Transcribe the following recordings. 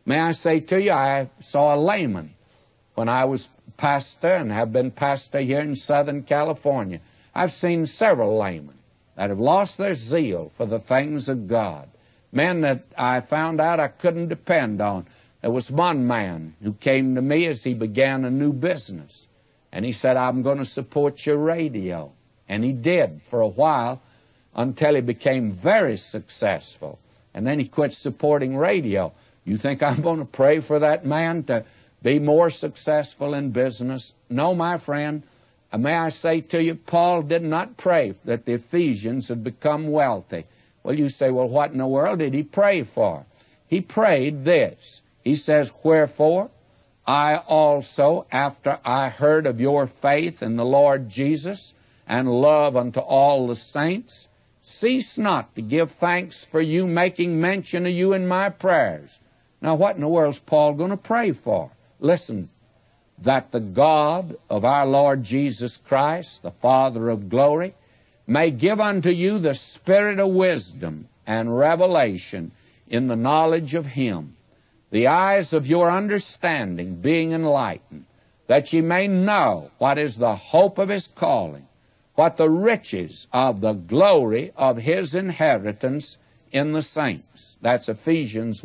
May I say to you, I saw a layman when I was pastor and have been pastor here in Southern California. I've seen several laymen that have lost their zeal for the things of God. Men that I found out I couldn't depend on. There was one man who came to me as he began a new business. And he said, I'm going to support your radio. And he did for a while until he became very successful. And then he quit supporting radio. You think I'm going to pray for that man to be more successful in business? No, my friend. May I say to you, Paul did not pray that the Ephesians had become wealthy. Well, you say, well, what in the world did he pray for? He prayed this. He says, wherefore, I also, after I heard of your faith in the Lord Jesus and love unto all the saints, cease not to give thanks for you, making mention of you in my prayers. Now, what in the world is Paul going to pray for? Listen, that the God of our Lord Jesus Christ, the Father of glory, may give unto you the spirit of wisdom and revelation in the knowledge of him, the eyes of your understanding being enlightened, that ye may know what is the hope of his calling, what the riches of the glory of his inheritance in the saints. That's Ephesians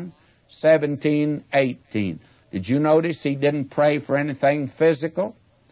1:17-18. Did you notice he didn't pray for anything physical?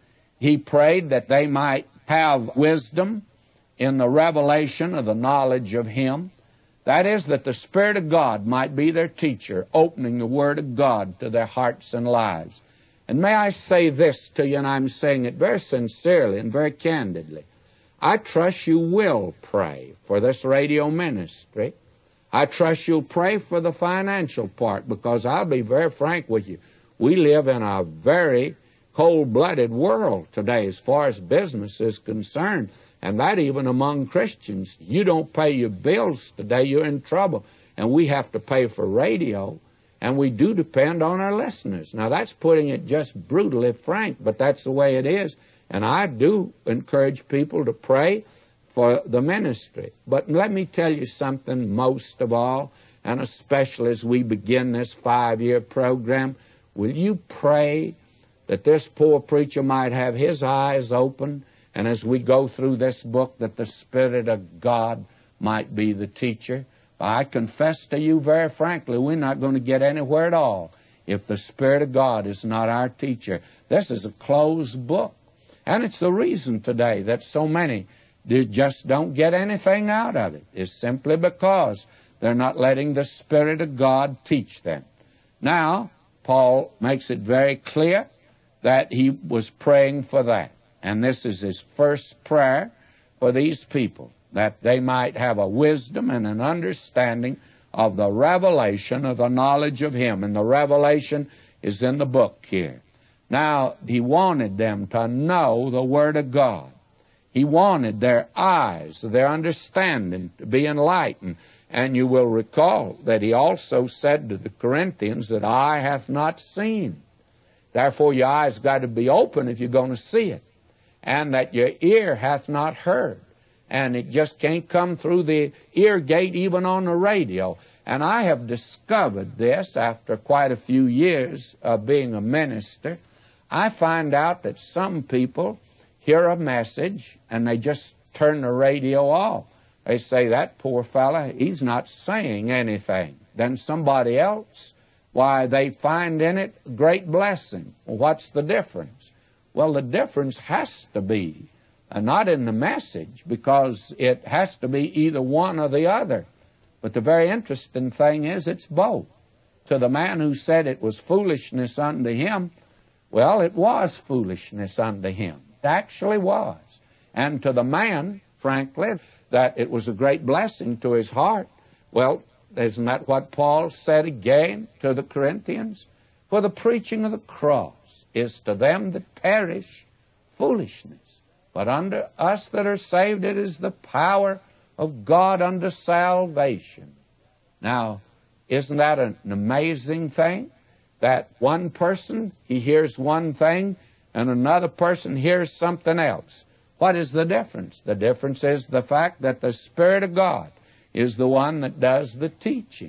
He prayed that they might have wisdom in the revelation of the knowledge of him. That is, that the Spirit of God might be their teacher, opening the Word of God to their hearts and lives. And may I say this to you, and I'm saying it very sincerely and very candidly. I trust you will pray for this radio ministry. I trust you'll pray for the financial part, because I'll be very frank with you. We live in a very cold-blooded world today as far as business is concerned, and that even among Christians. You don't pay your bills today, you're in trouble. And we have to pay for radio, and we do depend on our listeners. Now, that's putting it just brutally frank, but that's the way it is. And I do encourage people to pray for the ministry. But let me tell you something, most of all, and especially as we begin this 5-year program, will you pray that this poor preacher might have his eyes open, and as we go through this book, that the Spirit of God might be the teacher? I confess to you very frankly, we're not going to get anywhere at all if the Spirit of God is not our teacher. This is a closed book. And it's the reason today that so many just don't get anything out of it. It's simply because they're not letting the Spirit of God teach them. Now, Paul makes it very clear that he was praying for that. And this is his first prayer for these people, that they might have a wisdom and an understanding of the revelation of the knowledge of him. And the revelation is in the book here. Now, he wanted them to know the Word of God. He wanted their eyes, their understanding to be enlightened. And you will recall that he also said to the Corinthians that eye hath not seen. Therefore, your eyes got to be open if you're going to see it. And that your ear hath not heard. And it just can't come through the ear gate even on the radio. And I have discovered this after quite a few years of being a minister. I find out that some people hear a message and they just turn the radio off. They say, that poor fella, he's not saying anything. Then somebody else, why, they find in it great blessing. Well, what's the difference? Well, the difference has to be not in the message, because it has to be either one or the other. But the very interesting thing is it's both. To the man who said it was foolishness unto him, well, it was foolishness unto him. It actually was. And to the man, frankly, that it was a great blessing to his heart. Well, isn't that what Paul said again to the Corinthians? For the preaching of the cross is to them that perish foolishness. But unto us that are saved, it is the power of God unto salvation. Now, isn't that an amazing thing? That one person, he hears one thing, and another person hears something else. What is the difference? The difference is the fact that the Spirit of God is the one that does the teaching.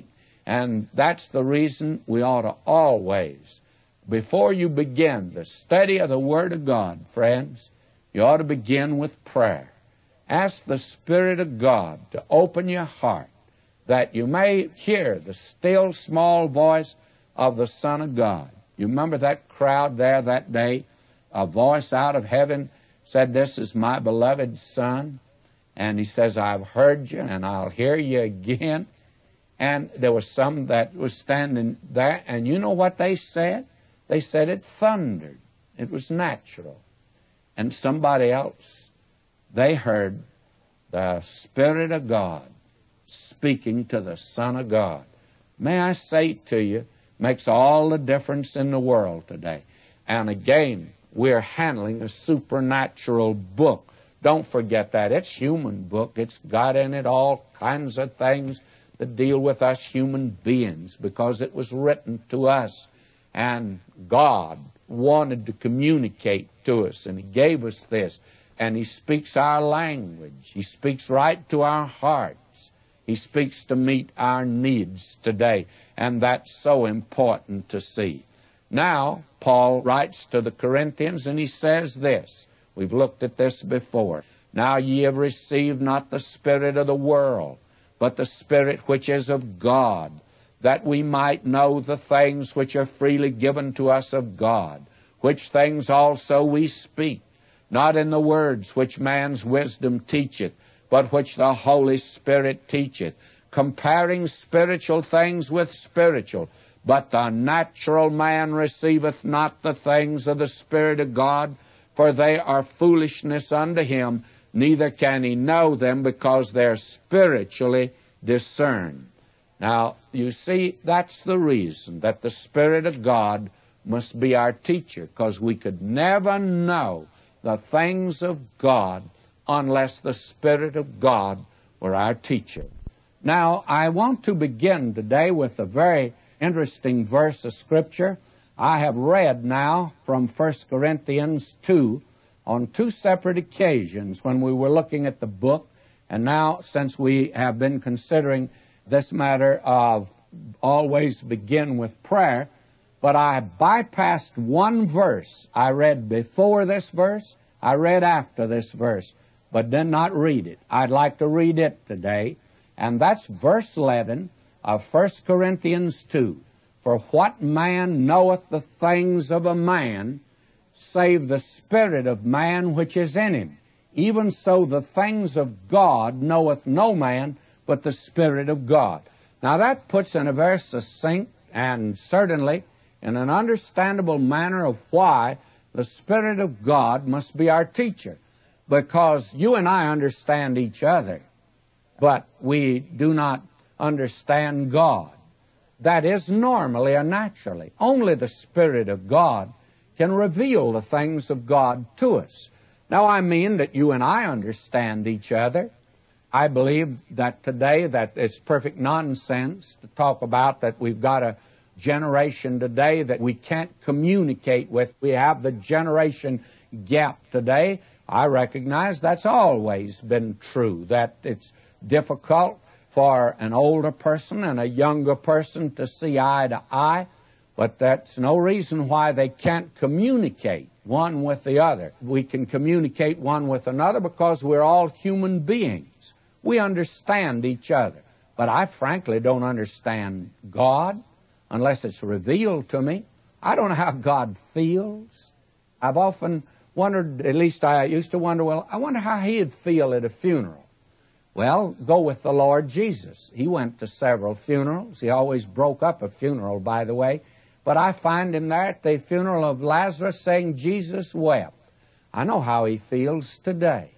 And that's the reason we ought to always, before you begin the study of the Word of God, friends, you ought to begin with prayer. Ask the Spirit of God to open your heart that you may hear the still small voice of the Son of God. You remember that crowd there that day? A voice out of heaven said, "This is my beloved Son." And he says, "I've heard you and I'll hear you again." And there was some that was standing there, and you know what they said? They said it thundered. It was natural. And somebody else, they heard the Spirit of God speaking to the Son of God. May I say to you, makes all the difference in the world today. And again, we're handling a supernatural book. Don't forget that. It's a human book. It's got in it all kinds of things that deal with us human beings because it was written to us. And God wanted to communicate to us, and He gave us this. And He speaks our language. He speaks right to our hearts. He speaks to meet our needs today. And that's so important to see. Now, Paul writes to the Corinthians, and he says this. We've looked at this before. "Now ye have received not the spirit of the world, but the Spirit which is of God, that we might know the things which are freely given to us of God, which things also we speak, not in the words which man's wisdom teacheth, but which the Holy Spirit teacheth, comparing spiritual things with spiritual. But the natural man receiveth not the things of the Spirit of God, for they are foolishness unto him, neither can he know them, because they're spiritually discerned." Now, you see, that's the reason that the Spirit of God must be our teacher, because we could never know the things of God unless the Spirit of God were our teacher. Now, I want to begin today with a very interesting verse of Scripture. I have read now from 1 Corinthians 2 on two separate occasions when we were looking at the book, and now since we have been considering this matter of always begin with prayer, but I bypassed one verse. I read before this verse, I read after this verse, but did not read it. I'd like to read it today, and that's verse 11 of 1 Corinthians 2. "For what man knoweth the things of a man, save the spirit of man which is in him? Even so the things of God knoweth no man, but the Spirit of God." Now that puts in a very succinct and certainly in an understandable manner of why the Spirit of God must be our teacher. Because you and I understand each other, but we do not understand God. That is normally and naturally. Only the Spirit of God can reveal the things of God to us. Now, I mean that you and I understand each other. I believe that today that it's perfect nonsense to talk about that we've got a generation today that we can't communicate with. We have the generation gap today. I recognize that's always been true, that it's difficult for an older person and a younger person to see eye to eye, but that's no reason why they can't communicate one with the other. We can communicate one with another because we're all human beings. We understand each other. But I frankly don't understand God unless it's revealed to me. I don't know how God feels. I've often wondered, at least I used to wonder, well, I wonder how He'd feel at a funeral. Well, go with the Lord Jesus. He went to several funerals. He always broke up a funeral, by the way. But I find him there at the funeral of Lazarus saying, "Jesus wept." I know how he feels today.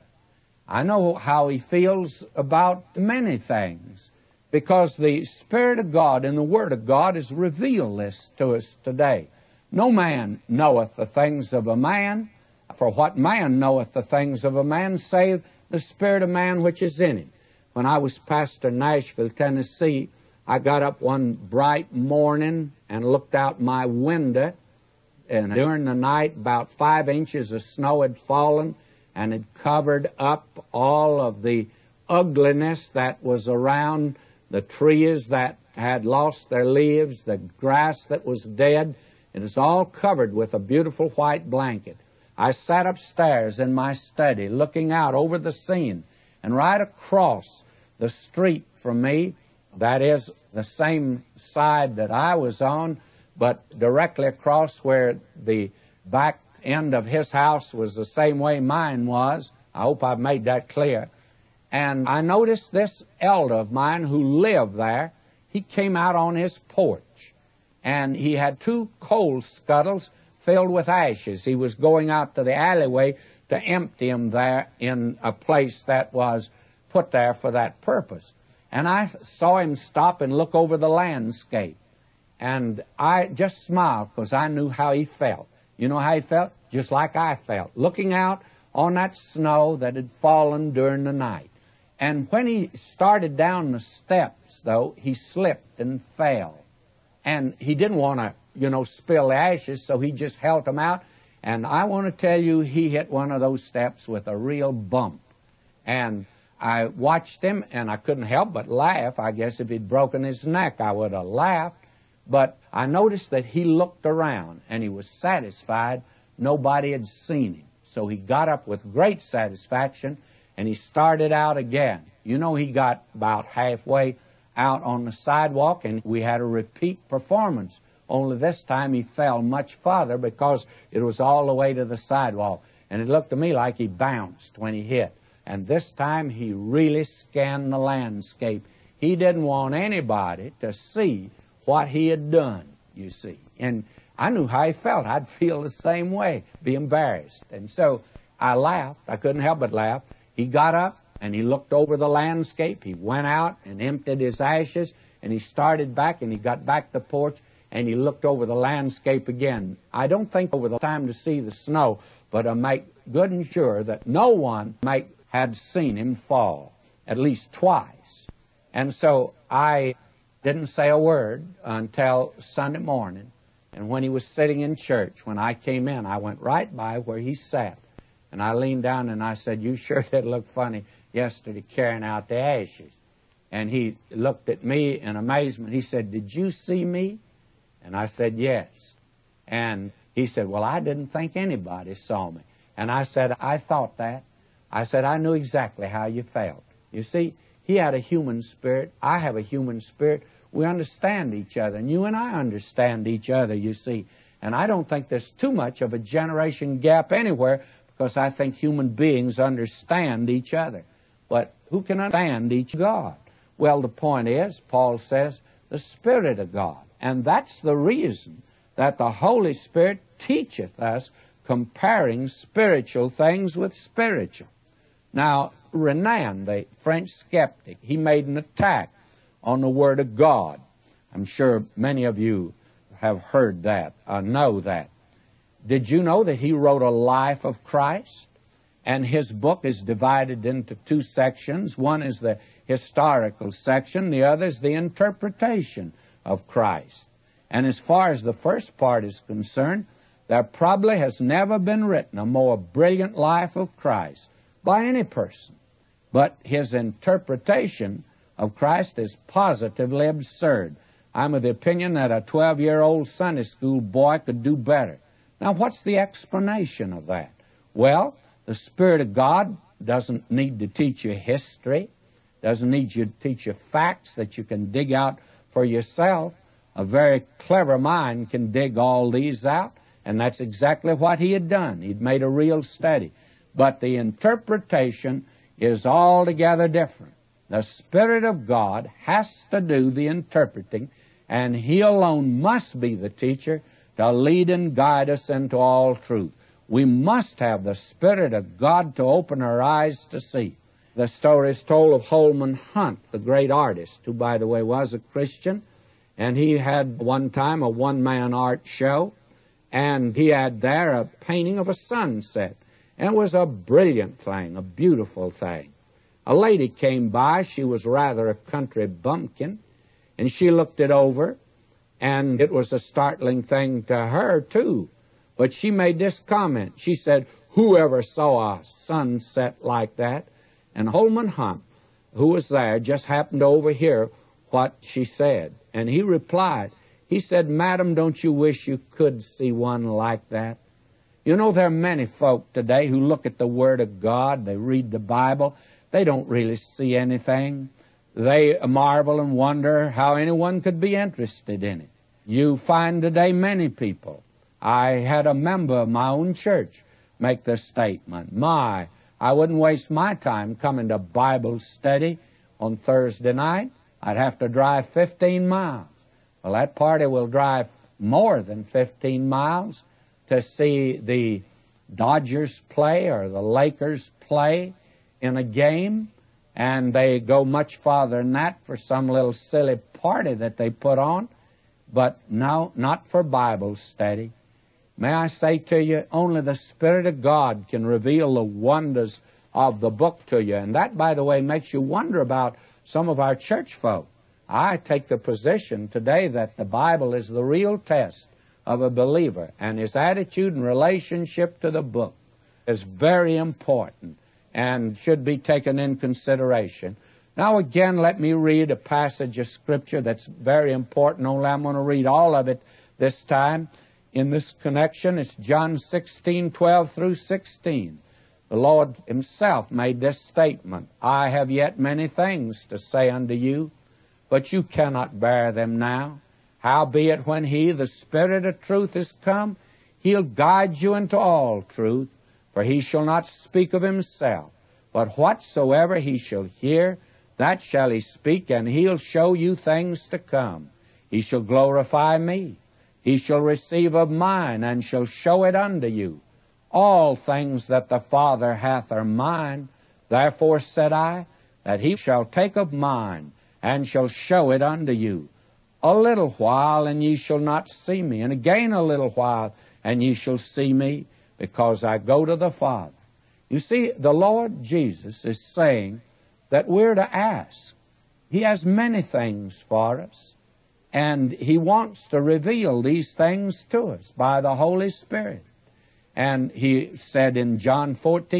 I know how he feels about many things, because the Spirit of God and the Word of God has revealed this to us today. "No man knoweth the things of a man, for what man knoweth the things of a man, save the spirit of man which is in him." When I was pastor in Nashville, Tennessee, I got up one bright morning and looked out my window, and during the night about 5 inches of snow had fallen and had covered up all of the ugliness that was around the trees that had lost their leaves, the grass that was dead. It was all covered with a beautiful white blanket. I sat upstairs in my study looking out over the scene, and right across the street from me, that is the same side that I was on, but directly across where the back end of his house was the same way mine was. I hope I've made that clear. And I noticed this elder of mine who lived there, he came out on his porch, and he had 2 coal scuttles filled with ashes. He was going out to the alleyway to empty them there in a place that was put there for that purpose. And I saw him stop and look over the landscape. And I just smiled because I knew how he felt. You know how he felt? Just like I felt, looking out on that snow that had fallen during the night. And when he started down the steps, though, he slipped and fell. And he didn't want to, spill the ashes, so he just held them out. And I want to tell you, he hit one of those steps with a real bump. And I watched him, and I couldn't help but laugh. I guess if he'd broken his neck, I would have laughed. But I noticed that he looked around, and he was satisfied nobody had seen him. So he got up with great satisfaction, and he started out again. He got about halfway out on the sidewalk, and we had a repeat performance. Only this time he fell much farther because it was all the way to the sidewalk. And it looked to me like he bounced when he hit. And this time he really scanned the landscape. He didn't want anybody to see what he had done, you see. And I knew how he felt. I'd feel the same way, be embarrassed. And so I laughed. I couldn't help but laugh. He got up and he looked over the landscape. He went out and emptied his ashes, and he started back, and he got back to the porch, and he looked over the landscape again. I don't think over the time to see the snow, but I make good and sure that no one had seen him fall, at least twice. And so I didn't say a word until Sunday morning. And when he was sitting in church, when I came in, I went right by where he sat. And I leaned down and I said, "You sure did look funny yesterday carrying out the ashes." And he looked at me in amazement. He said, "Did you see me?" And I said, "Yes." And he said, "Well, I didn't think anybody saw me." And I said, "I thought that." I said, "I knew exactly how you felt." You see, he had a human spirit. I have a human spirit. We understand each other. And you and I understand each other, you see. And I don't think there's too much of a generation gap anywhere, because I think human beings understand each other. But who can understand each God? Well, the point is, Paul says, the Spirit of God. And that's the reason that the Holy Spirit teacheth us comparing spiritual things with spiritual. Now, Renan, the French skeptic, he made an attack on the Word of God. I'm sure many of you have heard that, know that. Did you know that he wrote a life of Christ? And his book is divided into 2 sections. One is the historical section. The other is the interpretation of Christ. And as far as the first part is concerned, there probably has never been written a more brilliant life of Christ by any person. But his interpretation of Christ is positively absurd. I'm of the opinion that a 12-year-old Sunday school boy could do better. Now, what's the explanation of that? Well, the Spirit of God doesn't need to teach you history, doesn't need you to teach you facts that you can dig out for yourself. A very clever mind can dig all these out, and that's exactly what he had done. He'd made a real study. But the interpretation is altogether different. The Spirit of God has to do the interpreting, and he alone must be the teacher to lead and guide us into all truth. We must have the Spirit of God to open our eyes to see. The story is told of Holman Hunt, the great artist, who, by the way, was a Christian. And he had one time a one-man art show, and he had there a painting of a sunset. And it was a brilliant thing, a beautiful thing. A lady came by. She was rather a country bumpkin, and she looked it over, and it was a startling thing to her, too. But she made this comment. She said, "Whoever saw a sunset like that?" And Holman Hunt, who was there, just happened to overhear what she said. And he replied, he said, "Madam, don't you wish you could see one like that?" You know, there are many folk today who look at the Word of God, they read the Bible, they don't really see anything. They marvel and wonder how anyone could be interested in it. You find today many people. I had a member of my own church make the statement, I wouldn't waste my time coming to Bible study on Thursday night. I'd have to drive 15 miles. Well, that party will drive more than 15 miles to see the Dodgers play or the Lakers play in a game, and they go much farther than that for some little silly party that they put on, but no, not for Bible study. May I say to you, only the Spirit of God can reveal the wonders of the book to you, and that, by the way, makes you wonder about some of our church folk. I take the position today that the Bible is the real test of a believer, and his attitude and relationship to the book is very important and should be taken in consideration. Now again, let me read a passage of Scripture that's very important, only I'm going to read all of it this time. In this connection, it's John 16:12 through 16. The Lord himself made this statement, "I have yet many things to say unto you, but you cannot bear them now. Howbeit when he, the Spirit of truth, is come, he'll guide you into all truth. For he shall not speak of himself, but whatsoever he shall hear, that shall he speak, and he'll show you things to come. He shall glorify me. He shall receive of mine, and shall show it unto you. All things that the Father hath are mine. Therefore said I, that he shall take of mine, and shall show it unto you. A little while, and ye shall not see me, and again a little while, and ye shall see me, because I go to the Father." You see, the Lord Jesus is saying that we're to ask. He has many things for us, and he wants to reveal these things to us by the Holy Spirit. And he said in John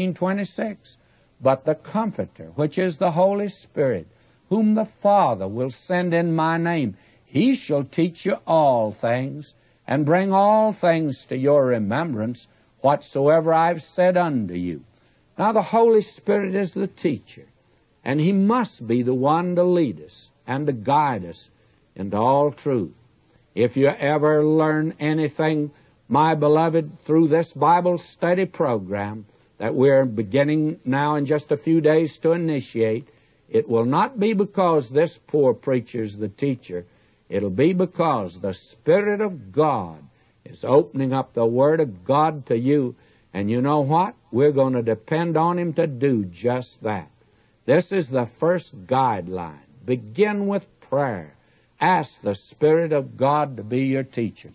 14:26, "But the Comforter, which is the Holy Spirit, whom the Father will send in my name, he shall teach you all things, and bring all things to your remembrance, whatsoever I've said unto you." Now the Holy Spirit is the teacher, and he must be the one to lead us and to guide us into all truth. If you ever learn anything, my beloved, through this Bible study program that we're beginning now in just a few days to initiate, it will not be because this poor preacher's the teacher. It'll be because the Spirit of God is opening up the Word of God to you. And you know what? We're going to depend on him to do just that. This is the first guideline. Begin with prayer. Ask the Spirit of God to be your teacher.